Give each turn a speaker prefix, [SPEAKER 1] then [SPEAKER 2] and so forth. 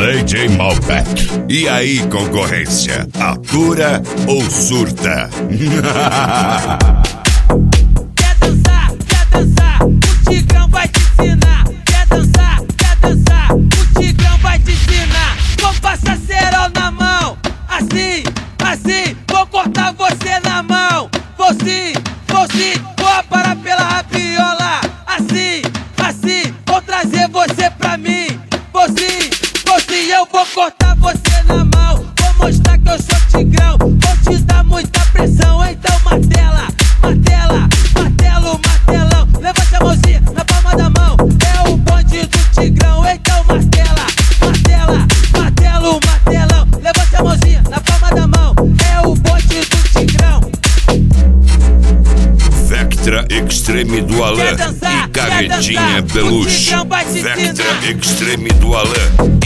[SPEAKER 1] DJ Malbec. E aí, concorrência, atura ou surta?
[SPEAKER 2] Quer dançar, o Tigrão vai te ensinar. Quer dançar, o Tigrão vai te ensinar. Vou passar cerol na mão, assim, vou cortar você na mão. Vou sim, vou aparar pela rabiola. Assim, vou trazer você pra mim. Vou sim, eu vou cortar você na mão. Vou mostrar que eu sou Tigrão, vou te dar muita pressão. Então martela, martelão. Levanta a mãozinha na palma da mão. É o bonde do Tigrão, então martela, martelão. Levanta a mãozinha na palma da mão. É o bonde do Tigrão.
[SPEAKER 1] Vectra Extreme do Alan e Carretinha Peluche. Vectra Extreme do Alan.